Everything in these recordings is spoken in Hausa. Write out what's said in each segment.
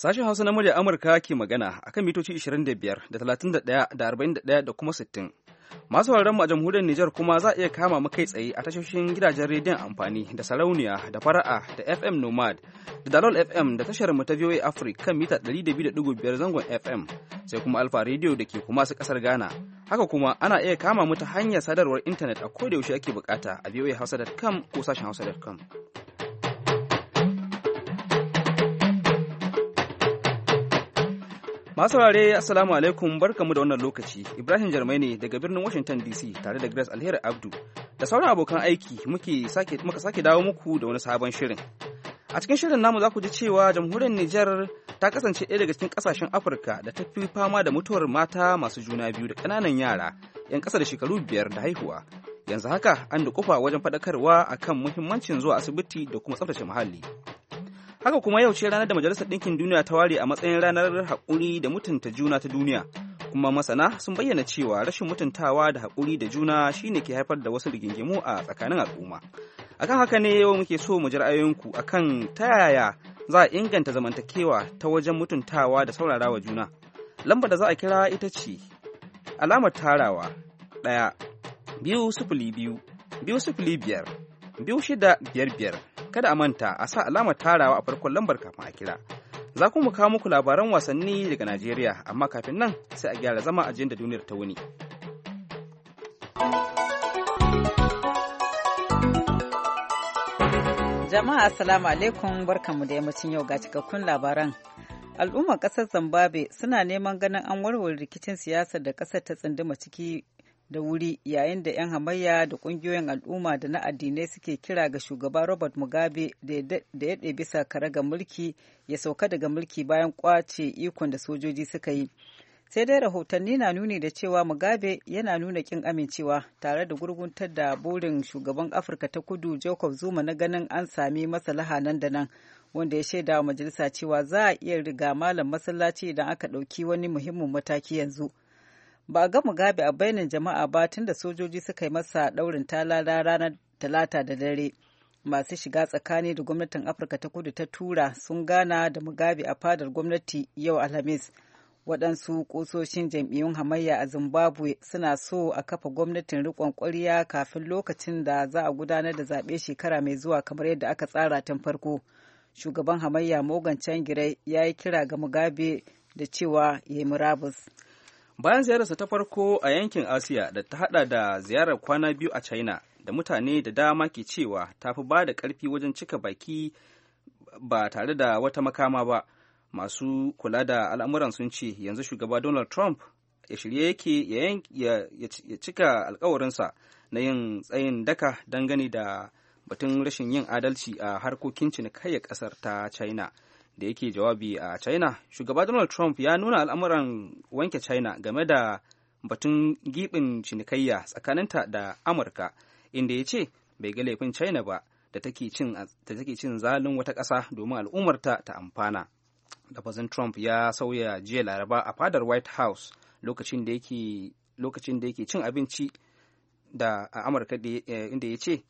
Sashen Hausa na murya Amurka ke magana akan mitoci 25 da 31 da 41 da kuma 60. Masu mu a jamhuriyar Nijar kuma za a iya kama mu kai tsaye a tashoshin gidajen rediyon amfani da sarauniya da fara'a da FM Nomad da Dalol FM da tashar mu ta VOA Africa kan mita 200.5 zangon FM sai kuma Alfa Radio da ke kuma su kasar Ghana. Haka kuma ana iya kama mu ta hanyar sadarwar intanet a koda yaushe ake bukata a voahausa.com ko sashen hausa.com. Masu saurare assalamu alaikum barkamu da wannan lokaci. Ibrahim Jarmai ne daga birnin Washington DC tare da Grace Alheri Abdu da sauran abokan aiki muka sake dawo muku da wani sabon shirin. A cikin shirin namu za ku ji cewa jamhuriyar Nijar ta kasance ɗaya daga cikin ƙasashen Afirka da ta fi fama da mutuwar mata masu juna biyu da ƙananan yara 'yan ƙasa da shekaru 5 da haihuwa. Yanzu haka an dukufa wajen faɗakarwa akan muhimmancin zuwa asibiti da kuma tsaftace muhalli. Haka kuma yau ce ranar da Majalisar Ɗinkin Duniya ta ware a matsayin ranar haƙuri da mutunta juna ta duniya, kuma masana sun bayyana cewa rashin mutuntawa da haƙuri da juna shine ke haifar da wasu rigingimu a tsakanin al'umma. Akan haka ne yau muke so mu ji ra'ayoyinku akan ta yaya za a inganta zamantakewa ta wajen mutuntawa da saurarawa juna. Lambar da za a kira ita ce alamar tarawa 1-202-205-2655. Kada a manta a sa alamar tarawa a farkon lambar kafin a kira. Za ku mu kawo muku labaran wasanni daga Najeriya, amma kafin nan sai a gyara zama a da duniyar ta wuni. Jama'a assalamu alaikum, barkanmu da yammacin yau ga cikakkun labaran. Al'ummar ƙasar Zimbabwe suna neman ganin an warware rikicin siyasar da ƙasar ta tsunduma ciki da wuri yayin da 'yan hamayya da ƙungiyoyin al'umma da na addinai suke kira ga shugaba Robert Mugabe da ya ɗebi karagar mulki ya sauka daga mulki bayan ƙwace ikon da sojoji suka yi. Sai dai rahotanni na nuni da cewa Mugabe yana nuna ƙin amincewa tare da gurguntar da burin shugaban Afirka ta Kudu Jacob Zuma na ganin an sami maslaha nan da nan, wanda ya shaida wa majalisa cewa za a iya riga malam masallaci idan aka ɗauki wani muhimmin mataki yanzu. Ba a ga Mugabe a bainin jama'a ba tun da sojoji suka yi masa ɗaurin talala ranar Talata da dare. Masu shiga tsakani da gwamnatin Afirka ta Kudu ta tura sun gana da Mugabe a fadar gwamnati yau Alhamis. Waɗansu ƙusoshin jam'iyyun hamayya a Zimbabwe suna so a kafa gwamnatin riƙon ƙwarya kafin lokacin da za a gudanar da zaɓe shekara mai zuwa kamar yadda aka tsara tun farko. Shugaban hamayya Morgan Tsvangirai ya yi kira ga Mugabe da cewa ya yi murabus. Bayan ziyararsa ta farko a yankin Asiya da ta hada da ziyarar kwana biyu a China, da mutane da dama ke cewa ta fi ba da ƙarfi wajen cika baki ba tare da wata makama ba, masu kula da al'amuran sun ce yanzu shugaba Donald Trump ya shirye yake ya cika alkawarinsa na yin tsayin daka dangane da batun rashin yin adalci a harkokin cinikayyar ƙasar ta China. Da yake jawabi a China, shugaba Donald Trump ya nuna al'amuran wanke China game da batun gibin cinikayya tsakaninta da Amurka, inda ya ce bai ga laifin China ba da take cin zalin wata ƙasa domin al'ummarta ta amfana. Lafazin Trump ya sauya jiya Laraba a fadar White House lokacin da yake cin abinci da a Amurka, inda ya ce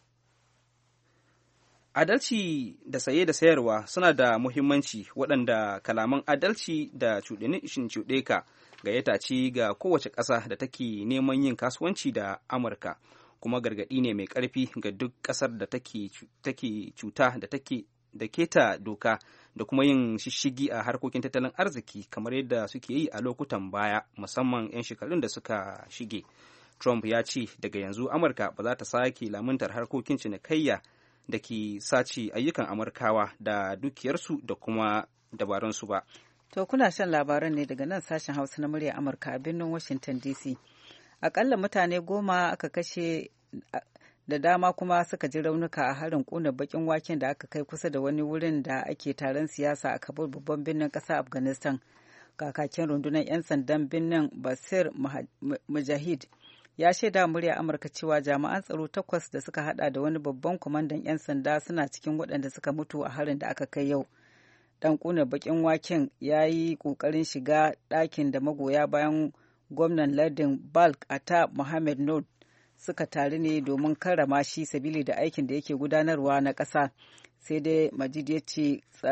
adalci da saye da sayarwa suna da muhimmanci, waɗanda kalaman adalci da cuɗe ka gayyata ce ga kowace ƙasa da take neman yin kasuwanci da Amurka, kuma gargaɗi ne mai ƙarfi ga duk ƙasar da take cuta da keta doka da kuma yin shishigi a harkokin tattalin arziki kamar yadda suke yi a lokutan baya, musamman 'yan shekarun da suka shige. Trump ya ce daga yanzu Amurka ba za ta sake lamuntar harkokin cinikayya da ke sace ayyukan Amurkawa da dukiyarsu da kuma dabarunsu ba. To kuna shan labaran ne daga nan sashen Hausa na murya Amurka a birnin Washington DC. Akalla mutane 10 aka kashe da dama kuma suka ji raunuka a harin kuna bakin waken da aka kai kusa da wani wurin da ake taron siyasa a Kabul, babban birnin ƙasar Afghanistan. Kakakin rundunar 'yan sandan birnin Basir Mujahid ya shaida murya Amurka cewa jami'an tsaro 8 da suka hada da wani babban kwamandan 'yan sanda suna cikin waɗanda suka mutu a harin da aka kai yau. Dan kuna bakin waken ya yi ƙoƙarin shiga ɗakin da magoya bayan gwamnan lardin Balk Ata Mohammed Nur suka taru ne domin karrama shi sabili da aikin da yake gudanarwa na ƙasa. Sai dai Majid ya ce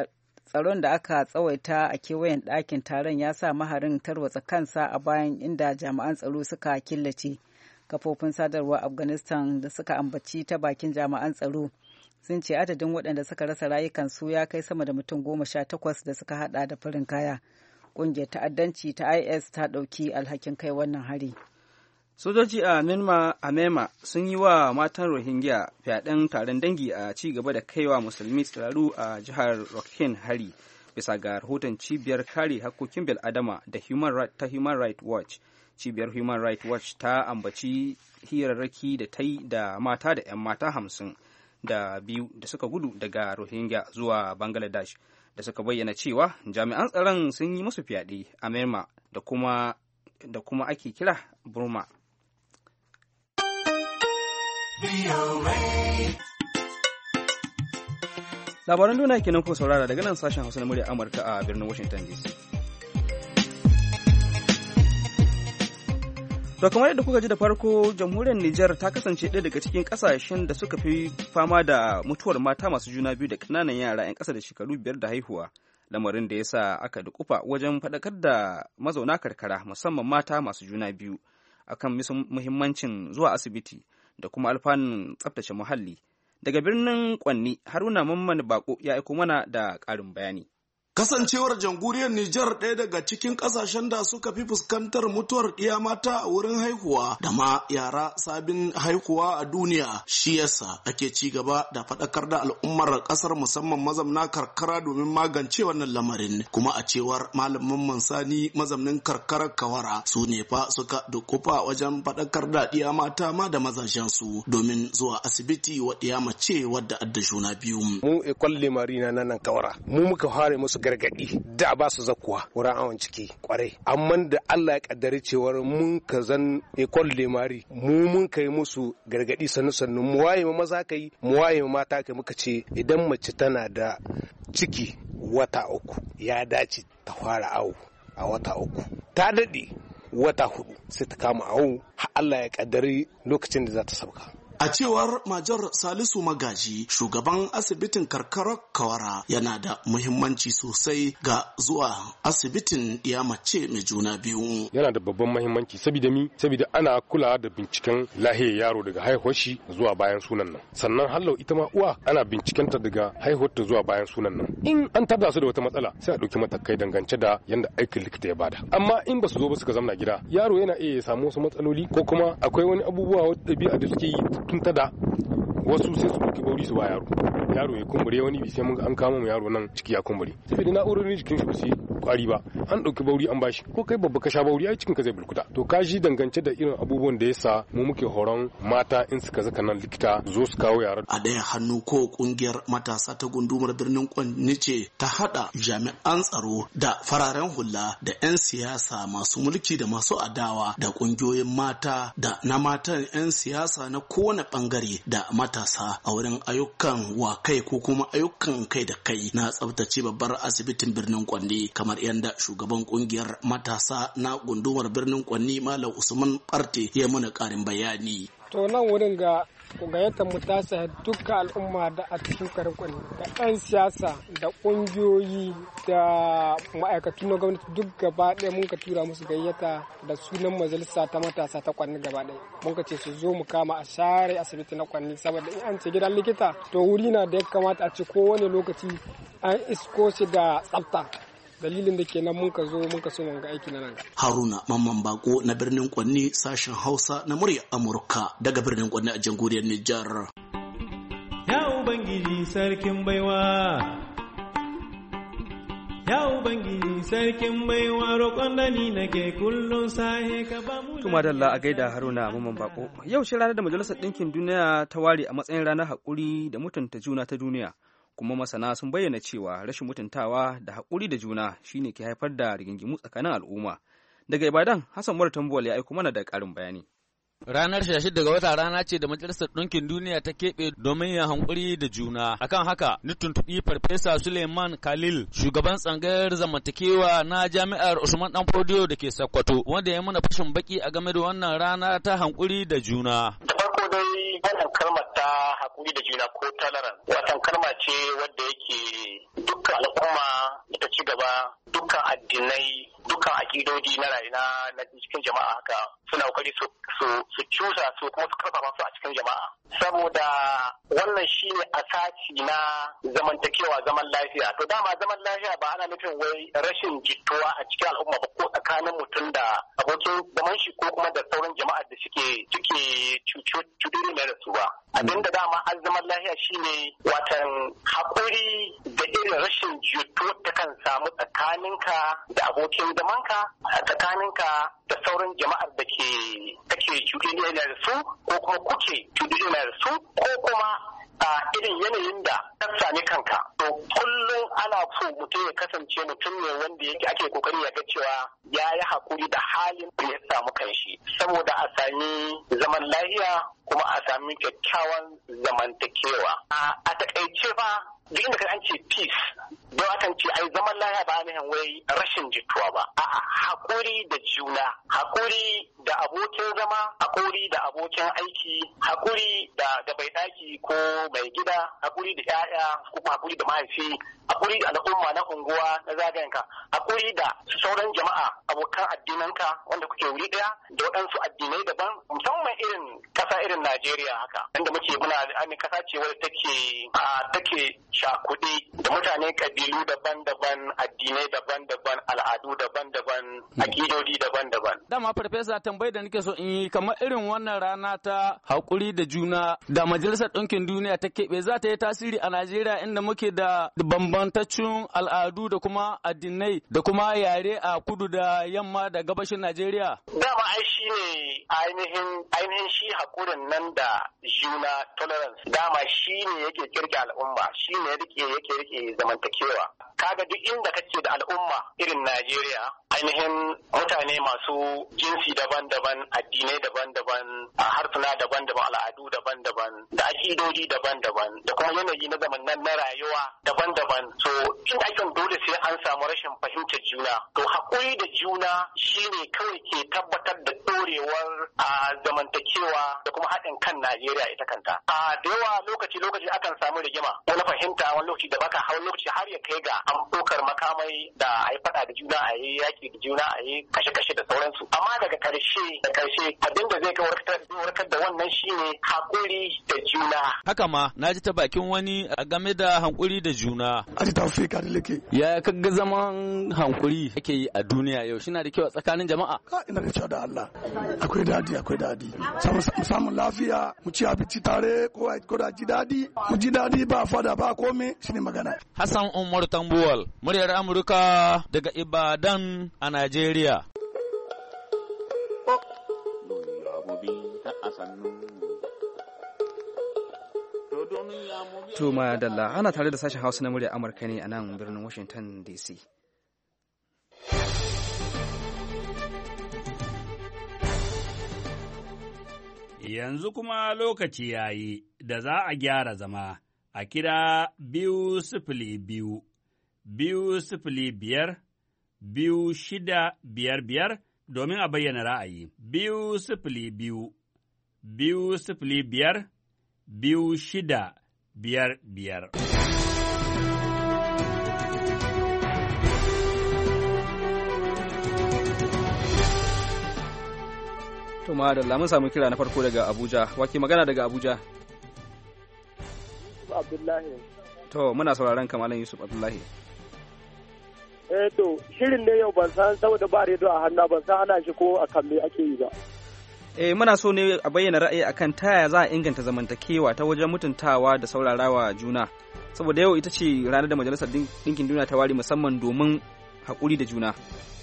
tsaron da aka tsawaita a kewayen ɗakin taron ya sa maharin tarwatsa kansa a bayan inda jami'an tsaro suka killace. Kafofin sadarwar Afghanistan da suka ambaci ta bakin jami'an tsaro sun ce adadin waɗanda suka rasa rayukansu ya kai sama da mutum 18 da suka hada da farin kaya. Ƙungiyar ta'addanci ta IS ta ɗauki alhakin kai wannan hari. Sojoji a Myanmar sun yi wa matan Rohingya fyaɗen taron dangi a ci gaba da kaiwa musulmi tsiraru a jihar Rakhine hari, bisa ga rahoton cibiyar kare hakkokin bil'adama da Human Rights Watch. Cibiyar Human Rights Watch ta ambaci hirarraki da ta yi da mata da 'yan mata 52 da suka gudu daga Rohingya zuwa Bangladesh, da suka bayyana cewa jami'an tsaron sun yi musu fyaɗe a Myanmar da kuma ake kira Burma. Labaran duniya kenan ko saurara daga nan sashen Hausa na murya Amurka a birnin Washington DC. To kamar yadda kuka ji da farko, jamhuriyar Nijar ta kasance ɗaya daga cikin ƙasashen da suka fi fama da mutuwar mata masu juna biyu da ƙananan yara 'yan ƙasa da shekaru 5 da haihuwa, lamarin da ya sa aka dukufa wajen faɗakar da mazauna karkara musamman mata masu juna biyu akan muhimmancin zuwa asibiti da kuma alfanun tsaftace muhalli. Daga birnin Kwanni, Haruna Mamman Bako ya aiko mana da ƙarin bayani. Kasancewar jamhuriyar Nijar ɗaya daga cikin ƙasashen da suka fi fuskantar mutuwar ɗiya mata a wurin haihuwa da ma yara sabin haihuwa a duniya, shi yasa ake ci gaba da faɗakar da al'ummar ƙasar musamman mazamna karkara domin magance wannan lamarin. Kuma a cewar malamin Mansani mazamnin karkarar Kawara, su ne fa suka dukufa wajen faɗakar da ɗiya mata ma da mazajen su domin zuwa asibiti wa ɗiya mace wadda adda juna biyu. Mu ekwalle marina nan Kawara, mu muka fara musu gargadi da ba su zakuwa wurin awon ciki kwarai, amma da Allah ya kaddari cewar mun ka zan ekol lemari mun kai musu gargadi sannu mu waye maza kai mu waye mata kai, muka ce idan mace tana da ciki wata 3 ya dace ta fara awo a wata 3, ta dade wata 4 sai ta kama awo har Allah ya kaddari lokacin da za ta sauka. A cewar Majar Salisu Magaji, shugaban asibitin karkarar Kawara, yana da muhimmanci sosai ga zuwa asibitin ɗiya mace mai juna biyu. Yana da babban muhimmanci saboda ana kula da binciken lahiyar yaro daga haihuwar shi zuwa bayan sunan nan. Sannan hallau ita ma uwa ana bincikenta daga haihuwar ta zuwa bayan sunan nan. In an tada su da wata matsala sai a ɗauki matakai dangance da yanda aikin likita ya bada. Amma in ba su zo ba suka zamna gida, yaro yana iya samu wasu matsaloli ko kuma akwai wani abubuwa wata ɗabi'a da suke yi tun tada wasu sai su ɗauki bauri su ba yaro ya kumbure, wani bi sai mun an kama mu yaro nan ciki ya kumbure saboda na'urorin jikin shi ba su kwari ba, an ɗauki bauri an bashi, ko kai babba ka sha bauri ai cikin ka zai bulkuta. To ka shi dangance da irin abubuwan da yasa mu muke horon mata in suka zaka nan likita zo su kawo yara. A ɗaya hannu ko kungiyar matasa ta gundumar birnin Kwanni ce ta hada jami'an tsaro da fararen hula da 'yan siyasa masu mulki da masu adawa da kungiyoyin mata da na matan 'yan siyasa na kowane bangare da matasa a wurin ayyukan wa kai ko kuma ayyukan kai da kai na tsabtace babbar asibitin birnin Kwanni, kamar yadda shugaban kungiyar matasa na gundumar birnin Kwanni Malam Usman Barte ya mana karin bayani. To nan wurin ga gayyatar mu ta sa dukkan al'umma da a cikin garin Kwanni da 'yan siyasa da ƙungiyoyi da ma'aikatu na gwamnati duk gaba ɗaya mun ka tura musu gayyata da sunan majalisa ta matasa ta Kwanni gaba ɗaya. Mun ka ce su zo mu kama a share asibiti na Kwanni, saboda in an ce gidan likita to wuri na da ya kamata a ce kowane lokaci an isko shi da tsafta. Dalilin da kenan mun ka so mun ga aiki na nan. Haruna Mamman Bako na birnin Kwanni, sashen Hausa na murya Amurka daga birnin Kwanni a jamhuriyar Nijar. Ya Ubangiji sarkin baiwa, ya Ubangiji sarkin baiwa, roƙon da ni nake kullum sahe ka ba mu. Tuma dalla a gaida Haruna Mamman Bako. Yau shi ranar da Majalisar Ɗinkin Duniya ta ware a matsayin ranar haƙuri da mutunta juna ta duniya. Kuma masana sun bayyana cewa rashin mutuntawa da haƙuri da juna shine ke haifar da rigingimu tsakanin al'umma. Daga Ibadan, Hassan Umar Tambuwal ya aiko mana da ƙarin bayani. Ranar 16 ga wata rana ce da Majalisar Ɗinkin Duniya ta keɓe domin yin hankuri da juna. Akan haka, ni tuntuɓi Farfesa Suleiman Khalil, shugaban tsangayar zamantakewa na Jami'ar Usman Dan Fodiyo da ke Sokoto, wanda ya mana fashin baki a game da wannan rana ta hankuri da juna. Da farko dai wannan kalmar ta haƙuri da juna ko tolerance, watan kalma ce wadda yake dukkan dukkan al'umma ta ci gaba, dukkan addinai, dukkan akidodi na cikin jama'a haka suna kokari su cusa su kuma su karfafa su a cikin jama'a. Saboda wannan shine asasi na zamantakewa, zaman lafiya. To dama zaman lafiya ba ana nufin wai rashin jituwa a cikin al'umma ba ko tsakanin mutum da abokin zaman shi ko kuma da sauran jama'ar da suke cuɗuri mai da su ba. Abinda dama an zaman lafiya shine watan haƙuri da irin rashin jituwa ta kan samu tsakaninka da abokin zamanka, tsakaninka da sauran jama'ar da kake cuɗuri da su ko kuma kuke cuɗuri da su ko kuma a irin yanayin da ka sami kanka. To kullum ana so mutum ya kasance mutum ne wanda yake ake kokari ya ga cewa ya yi hakuri da halin da ya samu kanshi saboda a sami zaman lafiya kuma a sami kyakkyawan zamantakewa. A takaice ba duk inda an ce peace don akan ce ai zaman lafiya ba ne wai rashin jituwa ba. A'a, hakuri da juna, hakuri da abokin zama, hakuri da abokin aiki, hakuri da bai daki ko mai gida, hakuri da 'ya'ya ko hakuri da mahaifi, hakuri da al'umma na unguwa na zagayenka, hakuri da sauran jama'a abokan addinanka wanda kuke wuri daya da waɗansu addinai daban, musamman irin ƙasa irin Najeriya haka inda muke muna amin ƙasa ce wadda take shakuɗe da mutane kabilu daban-daban, addinai daban-daban, al'adu daban-daban, akidodi daban-daban. Dama farfesa tambayi da nake so in yi kamar irin wannan rana ta haƙuri da juna da Majalisar Ɗinkin Duniya ta keɓe za ta yi tasiri a Najeriya inda muke da bambantaccen al'adu da kuma addinai da kuma yare a kudu da yamma da gabashin Najeriya. Dama ai shi ne ainihin shi haƙurin nan da juna tolerance. Dama shi ne yake kirke al'umma, shi ne yake rike zamantakewa. Kaga duk inda kake da al'umma irin Najeriya, ainihin mutane masu jinsi daban-daban, addinai daban-daban, harsuna daban-daban, al'adu daban-daban, da akidodi daban-daban, da kuma yanayi na zaman na rayuwa daban-daban. So inda ake dole sai an samu rashin fahimtar juna. To haƙuri da juna shine kawai ke tabbatar da ɗorewar zamantakewa da kuma haɗin kan Najeriya ita kanta. Da yawa lokaci akan samu rigima, wani fahimta, wani lokaci da baka hawan lokaci har ya kai ga an ɗaukar makamai da a yi faɗa da juna, a yi yaƙi da juna, a yi kashe-kashe da sauransu. Amma daga ƙarshe abin da zai warkar da wannan shine haƙuri da juna. Haka ma na ji ta bakin wani a game da haƙuri da juna. Ya kaga zaman haƙuri ake yi a duniya yau, shi na da kyau a tsakanin jama'a? Ina da kyau da Allah. Akwai dadi. Samun lafiya, mu ci abinci tare, ko da ji dadi, mu ji dadi ba fada ba komai, shine magana. Hassan Umar Tambuwal, muryar Amurka daga Ibadan a Najeriya. To madalla, ana tare da sashen Hausa na muryar Amurka ne a nan birnin Washington DC. Yanzu kuma lokaci ya yi da za a gyara zama a kira 202 205 2655 domin a bayyana ra'ayi. 202 205 2655. To madalla mun samu kira na farko daga Abuja. Wake magana daga Abuja? Yusuf Abdullahi. To muna sauraron ka Malam Yusuf Abdullahi. To shirin ne yau ban san saboda ba redo a hannu ban san ana shi ko a kan me ake yi ba. Muna so ne a bayyana ra'ayi akan ta yaya za a inganta zamantakewa ta wajen mutuntawa da saurarawa juna. Saboda yau ita ce ranar da Majalisar Ɗinkin Duniya ta ware musamman domin haƙuri da juna.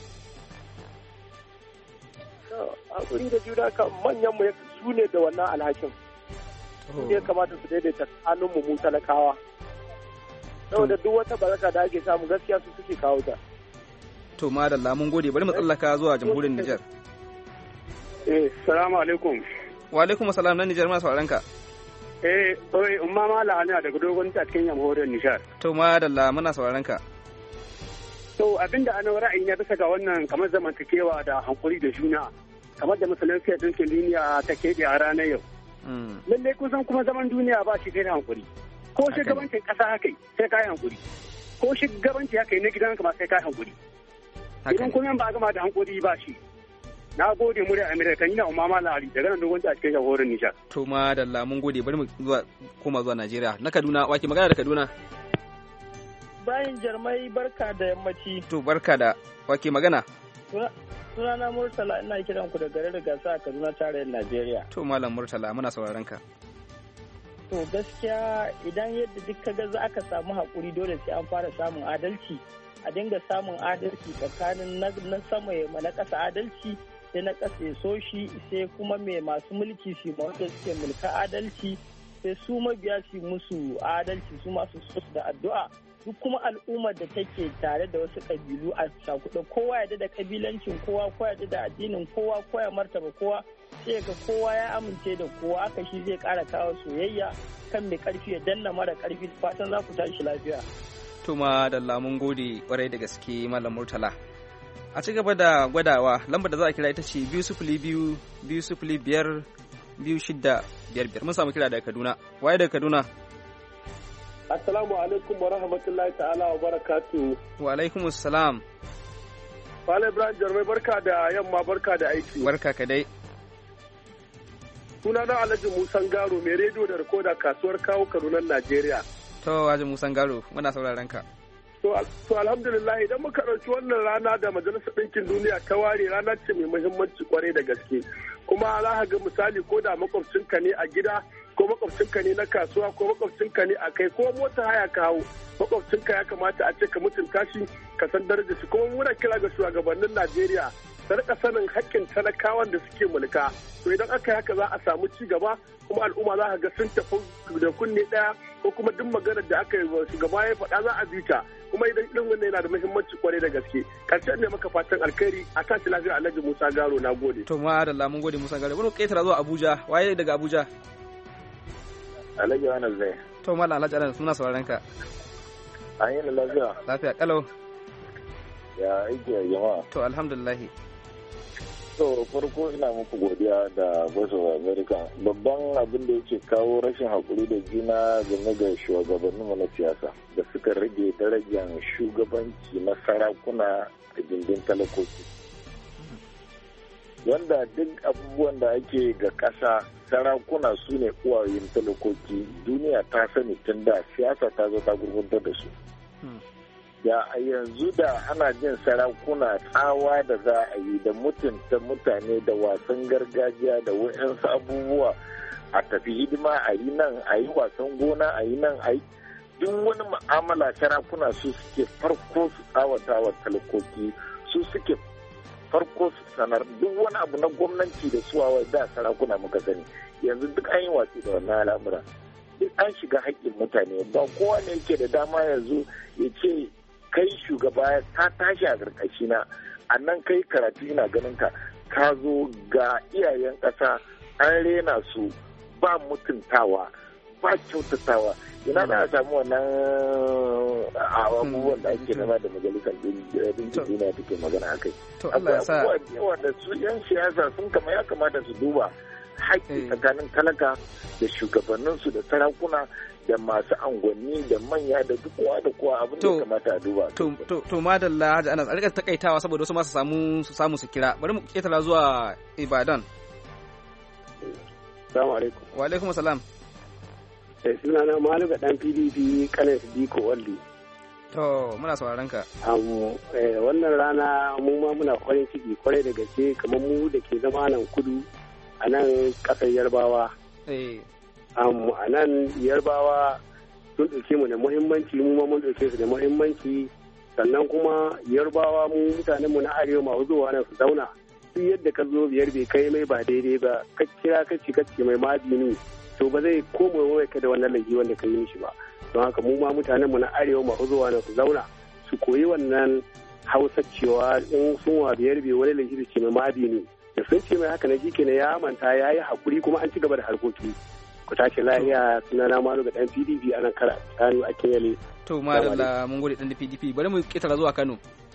Haƙuri da juna kan manyan mu su ne da wannan alhakin. Su ne kamata su daidaita tsakanin mu talakawa. Saboda duk wata baraka da ake samu gaskiya su suke kawo ta. To madalla mun gode, bari mu tsallaka zuwa jamhuriyar Nijar. Salamu alaikum. Wa alaikum salam, na Nijar muna sauraron ka. Umma Mala Haniya daga dogon ta cikin jamhuriyar Nijar. To madalla muna sauraron ka. To abinda ana ra'ayi na bisa ga wannan kamar zamantakewa da hankuri da juna. Kamar da Musulunci Ɗinkin Duniya ta keɓe a ranar yau. Lallai kusan kuma zaman duniya ba shi kai da hankuri. Ko shugabancin ƙasa haka sai ka yi hankuri. ko shugabanci ya kai na gidanka ma sai ka hankuri. Idan kuma ba gama da hankuri ba shi. Na gode murya Amerika ni na Umama Lali daga nan dogon a cikin shahorin Nijar. To ma da mun gode bari mu koma zuwa Najeriya. Na Kaduna wake magana da Kaduna. Bayan Jarmai barka da yammaci. To barka da wake magana. Sunana Murtala ina kiran ku da garin Gasa a Kaduna tarayyar Najeriya. To Malam Murtala muna sauraron ka. To gaskiya idan yadda duk kaga za ka samu haƙuri dole sai an fara samun adalci. A dinga samun adalci tsakanin na sama ya na ƙasa adalci sai na ƙasa ya so shi sai kuma mai masu mulki su ma wanda suke mulka adalci sai su mabiya su musu adalci su masu so da addu'a. Duk kuma al'ummar da take tare da wasu ƙabilu a cakuɗa kowa ya da ƙabilancin kowa ya da addinin kowa ya martaba kowa sai ga kowa ya amince da kowa aka shi zai ƙara kawo soyayya kan mai ƙarfi ya danna mara ƙarfi fatan za ku tashi lafiya. Tuma da lamun gode kwarai da gaske Malam Murtala. A ci gaba da gwadawa lambar da za a kira ita ce 205-265-2655. Mun samu kira daga Kaduna. Waye daga Kaduna? Assalamu alaikum wa rahmatullahi ta'ala wa barakatuhu. Wa alaikum assalam. Fala Ibrahim Jarmai barka da yamma barka da aiki. Barka ka dai. Sunana Alhaji Musan Garo mai rediyo da rikoda kasuwar kawo Kaduna Najeriya. To Alhaji Musan Garo muna sauraron ka. To alhamdulillah idan muka ɗauki wannan rana da Majalisar Ɗinkin Duniya ta ware rana ce mai muhimmanci kwarai da gaske. Kuma za ka ga misali ko da makwabcinka ne a gida ko makwabcinka ne na kasuwa ko makwabcinka ne a kai ko mota haya ka hau makwabcinka ya kamata a ce ka mutunta shi ka san darajar shi kuma muna kira ga shugabannin Najeriya su rika sanin haƙƙin talakawan da suke mulka to idan aka yi haka za a samu ci gaba kuma al'umma za ka ga sun tafi da kunne ɗaya ko kuma duk maganar da aka yi shugaba ya faɗa za a bi ta kuma idan irin wannan yana da muhimmanci kwarai da gaske karshen ne maka fatan alkhairi a tashi lafiya Alhaji Musa Garo na gode. To ma da lamun gode Musa Garo wani ƙetara zuwa Abuja waye daga Abuja. Alhaji Anas zai. To Malam Alhaji Anas muna sauraron ka. An yi lafiya. Lafiya kalau. Ya aiki ya jama'a. To alhamdulillah. To farko ina muku godiya da Voice of America. Babban abin da yake kawo rashin haƙuri da juna game da shugabanninmu na siyasa da suka rage darajar shugabanci na sarakuna da gindin talakoki. Wanda duk abubuwan da ake ga ƙasa sarakuna su ne uwayen talakoki duniya ta sani tun da siyasa ta zo ta gurguntar da su. Da a yanzu da ana jin sarakuna tsawa da za a yi da mutunta mutane da wasan gargajiya da wa'yansu abubuwa a tafi hidima a yi nan a yi wasan gona a yi nan a yi duk wani mu'amala sarakuna su suke farko su tsawata wa talakoki su suke farko su sanar duk wani abu na gwamnati da suwawa da sarakuna muka sani yanzu duk an yi watsi da wannan al'amura duk an shiga haƙƙin mutane ba kowa ne yake da dama yanzu ya ce kai shugaba ka tashi a ƙarƙashi na a nan kai karatu ina ganin ka zo ga iyayen ƙasa an rena su ba mutuntawa ba kyautatawa ina da samu wannan abubuwan da ake nema da majalisar ɗinkin duniya take magana a kai. Abubuwa yawa da su 'yan siyasa sun kama ya kamata su duba haƙƙi tsakanin talaka da shugabanninsu da sarakuna da masu angonni da manya da duk kowa da kowa abin da ya kamata a duba. To madalla Hajji Anas a rika takaitawa saboda wasu masu samu su kira bari mu ketara zuwa Ibadan. Assalamu alaikum. Wa alaikum salam. Suna na Maluka dan PDP kanin Diko Walli. To muna sauraron ka. Wannan rana mu ma muna farin ciki kwarai da gaske kamar mu da ke zama nan kudu a nan ƙasar Yarbawa. A nan Yarbawa sun ɗauke mu da muhimmanci mu ma mun ɗauke su da muhimmanci sannan kuma Yarbawa mu mutanen mu na arewa ma zuwa nan su zauna duk yadda ka zo biyar bai kai mai ba daidai ba ka kira ka ci mai majini to ba zai koma wai ka da wannan laifi wanda ka yi mishi ba don haka mu ma mutanen mu na arewa ma zuwa nan su zauna su koyi wannan Hausa cewa in sun wa biyar bai wani laifi da ce mai majini da sun ce mai haka na jike ne ya manta ya yi hakuri kuma an ci gaba da harkoki ku tashi lafiya sunana Malu ga dan PDP a nan kara tsano a Kenyale. To madalla mun gode dan PDP bari mu kitara zuwa Kano.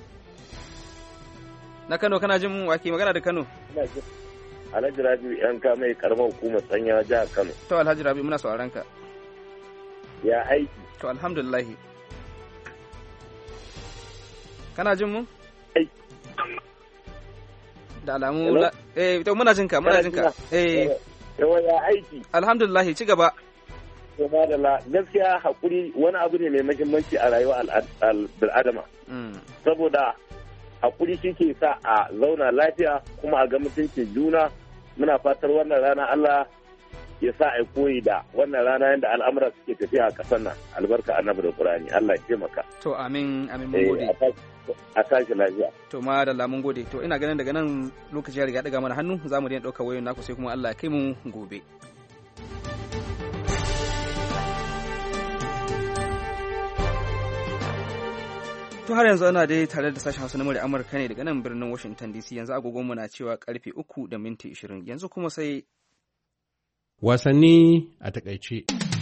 Na Kano kana jin mu wake magana da Kano? Alhaji Rabi yan ka mai karamar hukumar Tsanya jihar Kano. To Alhaji Rabi muna sauraron ka. Ya aiki. To alhamdulillah. Kana jin mu? Da alamu to muna jin ka. Yawa ya aiki. Alhamdulillah, ci gaba. Gaskiya hakuri wani abu ne mai muhimmanci a rayuwar al'adama. Saboda hakuri shi ke sa a zauna lafiya kuma a ga mutuncin juna. Muna fatar wannan rana Allah ya sa a koyi da wannan rana yadda al'amura suke tafiya a ƙasar nan. Albarka annabi da Qur'ani. Allah ya taimaka. To amin mun gode. A tashi lafiya. To ma da lamun gode. To ina ganin daga nan lokaci ya riga daga mana hannu za mu daina ɗaukar wayoyin naku sai kuma Allah ya kai mu gobe. To har yanzu ana dai tare da sashen Hausa na murya Amurka ne daga nan birnin Washington DC. Yanzu agogonmu na cewa karfe 3:20. Yanzu kuma sai wasanni a takaice.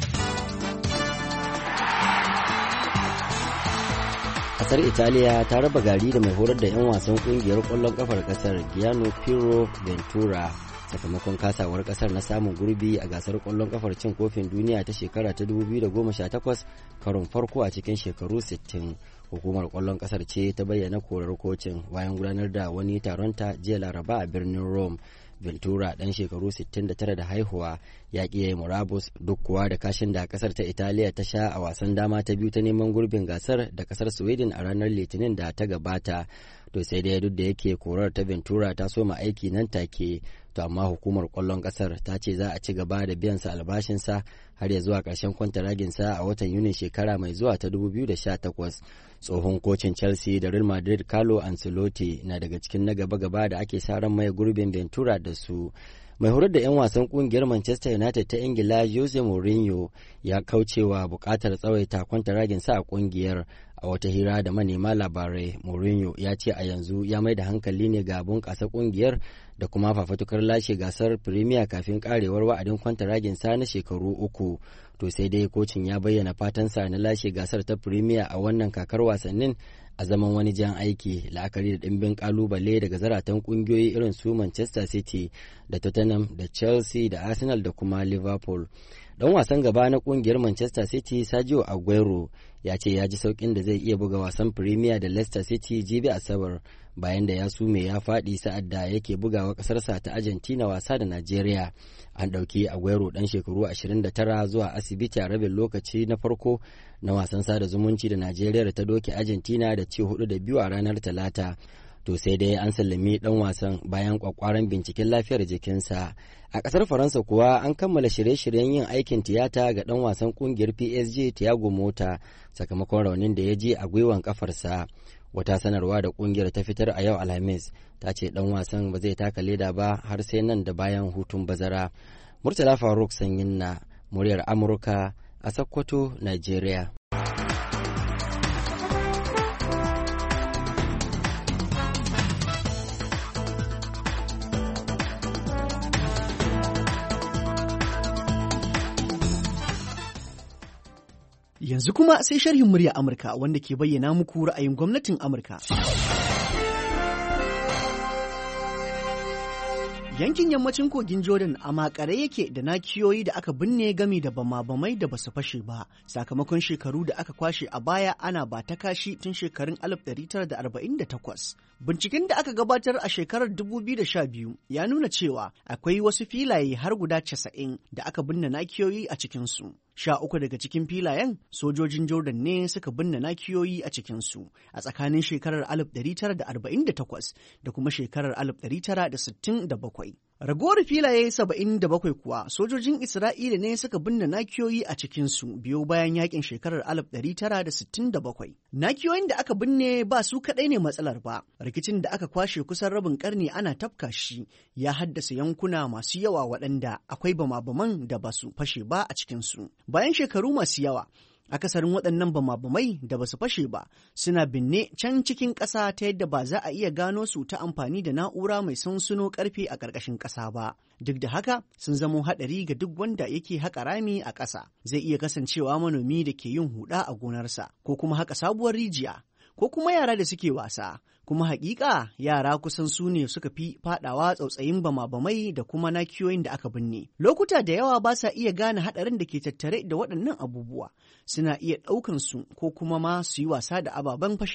Kasar Italiya ta raba gari da mai horar da 'yan wasan kungiyar kwallon kafar kasar Gianni Piero Ventura sakamakon kasawar kasar na samun gurbi a gasar kwallon kafar cin kofin duniya ta shekara ta 2018 karon farko a cikin shekaru 60. Hukumar kwallon kasar ce ta bayyana korar kocin bayan gudanar da wani taron ta jiya Laraba a birnin Rome. Ventura dan shekaru 69 da haihuwa ya ƙi yayi murabus duk kuwa da kashin da kasar ta Italiya ta sha a wasan dama ta biyu ta neman gurbin gasar da kasar Sweden a ranar Litinin da ta gabata. To sai dai duk da yake korar ta Ventura ta soma aiki nan take, to amma hukumar kwallon kasar ta ce za a ci gaba da biyan sa albashinsa har ya zuwa ƙarshen kwantaraginsa a watan Yunin shekara mai zuwa ta 2018. Tsohon kocin Chelsea da Real Madrid Carlo Ancelotti na daga cikin na gaba-gaba da ake sa ran mai gurbin Ventura da su. Mai horar da 'yan wasan kungiyar Manchester United ta Ingila Jose Mourinho ya kaucewa bukatar tsawaita kwantaraginsa a kungiyar. A wata hira da manema labarai, Mourinho ya ce a yanzu ya mai da hankali ne ga bunƙasa kungiyar da kuma fafatukar lashe gasar Premier kafin karewar wa'adin kwantaraginsa na shekaru 3. To sai dai kocin ya bayyana fatansa na lashe gasar ta Premier a wannan kakar wasannin a zaman wani jan aiki, la'akari da ɗimbin kalubale daga zaratan kungiyoyi irin su Manchester City da Tottenham da Chelsea da Arsenal da kuma Liverpool. Dan wasan gaba na kungiyar Manchester City Sergio Aguero ya ce ya ji saukin da zai iya buga wasan Premier da Leicester City jibi Asabar bayan da ya sume ya faɗi sa'ad da yake bugawa ƙasarsa ta Argentina wasa da Najeriya. An ɗauki Aguero ɗan shekaru 29 zuwa asibiti a rabin lokaci na farko na wasan sada zumunci da Najeriya da ta doke Argentina da ci 4-2 a ranar Talata. To sai dai an sallami dan wasan bayan kwakwaran binciken lafiyar jikinsa. A kasar Faransa kuwa an kammala shirye-shiryen yin aikin tiyata ga dan wasan kungiyar PSG Thiago Motta sakamakon raunin da ya ji a gwiwan kafarsa. Wata sanarwa da kungiyar ta fitar a yau Alhamis ta ce dan wasan ba zai taka leda ba har sai nan da bayan hutun bazara. Murtala Faruk Sanyin na muryar Amurka a Sokoto, Nigeria. Yanzu kuma sai sharhin murya Amurka wanda ke bayyana muku ra'ayin gwamnatin Amurka. Yankin yammacin kogin Jordan a makare yake da nakiyoyi da aka binne gami da bama-bamai da basu fashe ba, sakamakon shekaru da aka kwashe a baya ana ba ta kashi tun shekarun 1948. Binciken da aka gabatar a shekarar 2012 ya nuna cewa akwai wasu filaye har guda 90 da aka binne nakiyoyi a cikinsu. 13 daga cikin filayen sojojin Jordan ne suka binne nakiyoyi a cikinsu a tsakanin shekarar 1948 da kuma shekarar 1967. Ragowar filaye 77 kuwa sojojin Isra'ila ne suka binne nakiyoyi a cikinsu biyo bayan yakin shekarar 1967. Nakiyoyin da aka binne ba su kaɗai ne matsalar ba. Rikicin da aka kwashe kusan rabin ƙarni ana tafka shi ya haddasa yankuna masu yawa waɗanda akwai bama-baman da ba su fashe ba a cikinsu. Bayan shekaru masu yawa, akasarin waɗannan bama-bamai da ba su fashe ba suna binne can cikin ƙasa ta yadda ba za a iya gano su ta amfani da na'ura mai sansuno ƙarfe a ƙarƙashin ƙasa ba. Duk da haka sun zamo haɗari ga duk wanda yake haƙa rami a ƙasa. Zai iya kasancewa manomi da ke yin huɗa a gonarsa ko kuma haƙa sabuwar rijiya ko kuma yara da suke wasa. Kuma haƙiƙa yara kusan su ne suka fi faɗawa tsautsayin bama-bamai da kuma nakiyoyin da aka binne. Lokuta da yawa ba sa iya gane haɗarin da ke tattare da waɗannan abubuwa. Suna iya ɗaukan su ko kuma ma su yi wasa da ababen fashewar.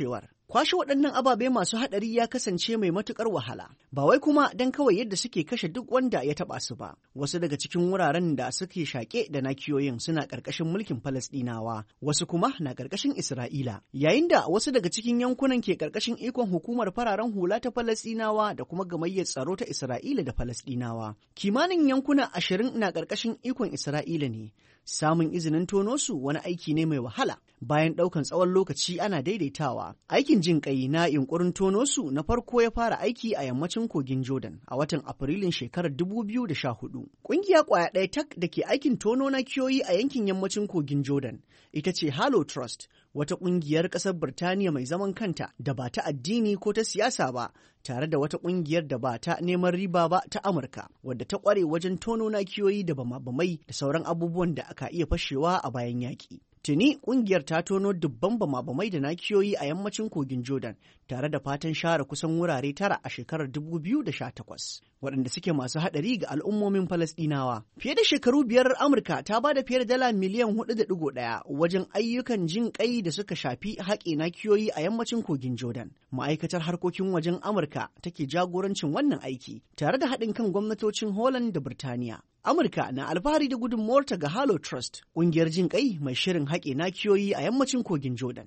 Kwashe waɗannan ababe masu haɗari ya kasance mai matuƙar wahala, ba wai kuma don kawai yadda suke kashe duk wanda ya taɓa su ba. Wasu daga cikin wuraren da suke shaƙe da nakiyoyin suna ƙarƙashin mulkin Falasɗinawa, wasu kuma na ƙarƙashin Isra'ila, yayin da wasu daga cikin yankunan ke ƙarƙashin ikon hukumar fararen hula ta Falasɗinawa da kuma gamayyar tsaro ta Isra'ila da Falasɗinawa. Kimanin yankuna 20 na ƙarƙashin ikon Isra'ila ne. Samun izinin tono su wani aiki ne mai wahala. Bayan ɗaukan tsawon lokaci ana daidaitawa. Aikin jin ƙai na yunƙurin tono su na farko ya fara aiki a yammacin kogin Jordan a watan Afrilun shekarar 2014. Ƙungiya ƙwaya ɗaya tak da ke aikin tono nakiyoyi a yankin yammacin kogin Jordan ita ce Hallow Trust, wata ƙungiyar ƙasar Birtaniya mai zaman kanta da ba ta addini ko ta siyasa ba, tare da wata ƙungiyar da ba ta neman riba ba ta Amurka, wadda ta ƙware wajen tono nakiyoyi da bama-bamai da sauran abubuwan da aka iya fashewa a bayan yaƙi. Tuni ƙungiyar ta tono dubban bama-bamai da nakiyoyi a yammacin kogin Jordan, tare da fatan share kusan wurare 9 a shekarar 2018, waɗanda suke masu haɗari ga al'ummomin Falasɗinawa. Fiye da shekaru 5 Amurka ta ba da fiye da dala miliyan 4.1 wajen ayyukan jin ƙai da suka shafi haƙe nakiyoyi a yammacin kogin Jordan. Ma'aikatar harkokin wajen Amurka take jagorancin wannan aiki, tare da haɗin kan gwamnatocin Holland da Birtaniya. Amurka na alfahari da gudunmawarta ga Hallow Trust, ƙungiyar jin ƙai mai shirin haƙe nakiyoyi a yammacin kogin Jordan.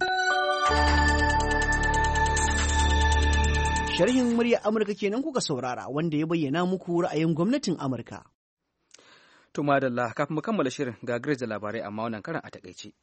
Sharhin muryar Amurka kenan kuka saurara, wanda ya bayyana muku ra'ayin gwamnatin Amurka. To madalla, kafin mu kammala shirin ga Grace da labarai amma wannan karan a takaice.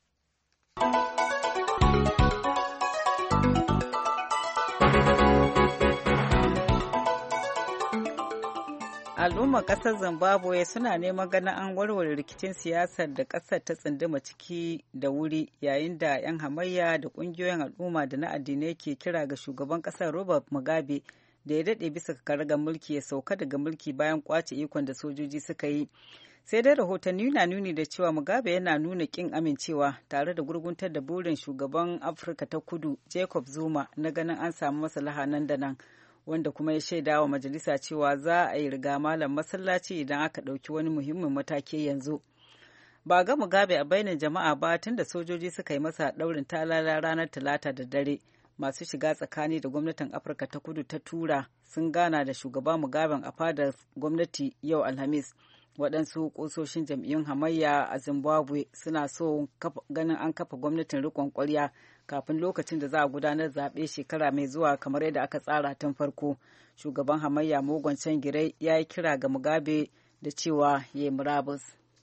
Al'ummar ƙasar Zimbabwe suna neman ganin an warware rikicin siyasar da ƙasar ta tsunduma ciki da wuri, yayin da 'yan hamayya da ƙungiyoyin al'umma da na addinai ke kira ga shugaban ƙasar Robert Mugabe da ya daɗe bisa karagar mulki ya sauka daga mulki bayan ƙwace ikon da sojoji suka yi. Sai dai rahotanni na nuni da cewa Mugabe yana nuna ƙin amincewa, tare da gurguntar da burin shugaban Afirka ta Kudu Jacob Zuma na ganin an samu maslaha nan da nan, wanda kuma ya shaida wa majalisa cewa za a yi riga malam masallaci idan aka ɗauki wani muhimmin mataki yanzu. Ba ga Mugabe a bainar jama'a ba tun da sojoji suka yi masa ɗaurin talala ranar Talata da dare. Masu shiga tsakani da gwamnatin Afirka ta Kudu ta tura sun gana da shugaba Mugabe a fadar gwamnati yau Alhamis. Waɗansu ƙusoshin jam'iyyun hamayya a Zimbabwe suna so ganin an kafa gwamnatin riƙon ƙwarya kafin lokacin da za a gudanar zaɓe shekara mai zuwa kamar yadda aka tsara tun farko. Shugaban hamayya Morgan Tsvangirai ya yi kira ga Mugabe da cewa ya yi murabus.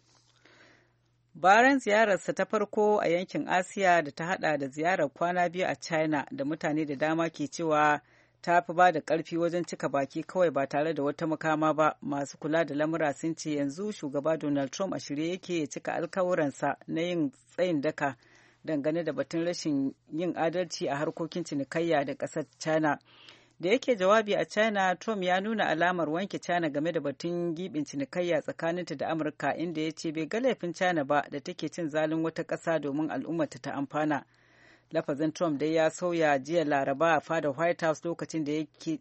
Bayan ziyararsa ta farko a yankin Asiya da ta hada da ziyarar kwana biyu a China da mutane da dama ke cewa ta fi ba da ƙarfi wajen cika baki kawai ba tare da wata makama ba, masu kula da lamura sun ce yanzu shugaba Donald Trump a shirye yake ya cika alkawuransa na yin tsayin daka dangane da batun rashin yin adalci a harkokin cinikayya da ƙasar China. Da yake jawabi a China, Trump ya nuna alamar wanke China game da batun gibin cinikayya tsakaninta da Amurka, inda ya ce bai ga laifin China ba da take cin zalin wata ƙasa domin al'ummata ta amfana. Lafazin Trump dai ya sauya jiya Laraba a fadar White House lokacin da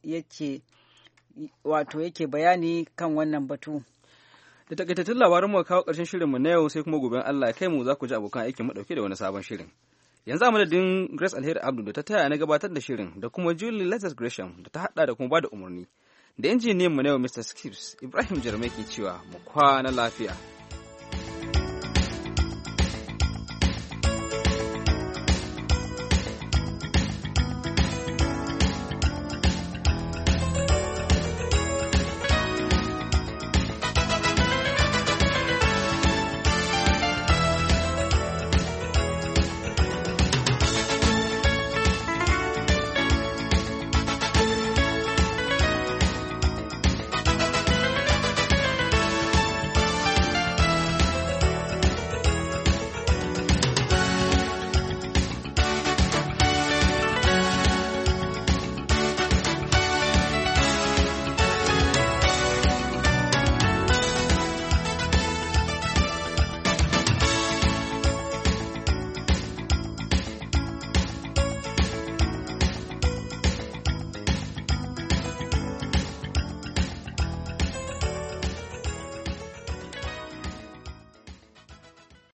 yake bayani kan wannan batu. Da takaitattun labarin mu kawo ƙarshen shirinmu na yau, sai kuma gobe Allah ya kai mu za ku ji abokan aikin mu dauke da wani sabon shirin. Yanzu a madadin Grace Alheri Abdu da ta taya na gabatar da shirin, da kuma Julie Lazarus Gresham da ta hada da kuma bada umarni, da injiniyan mu na yau Mr. Skips Ibrahim Jarmai ke cewa mu kwana lafiya.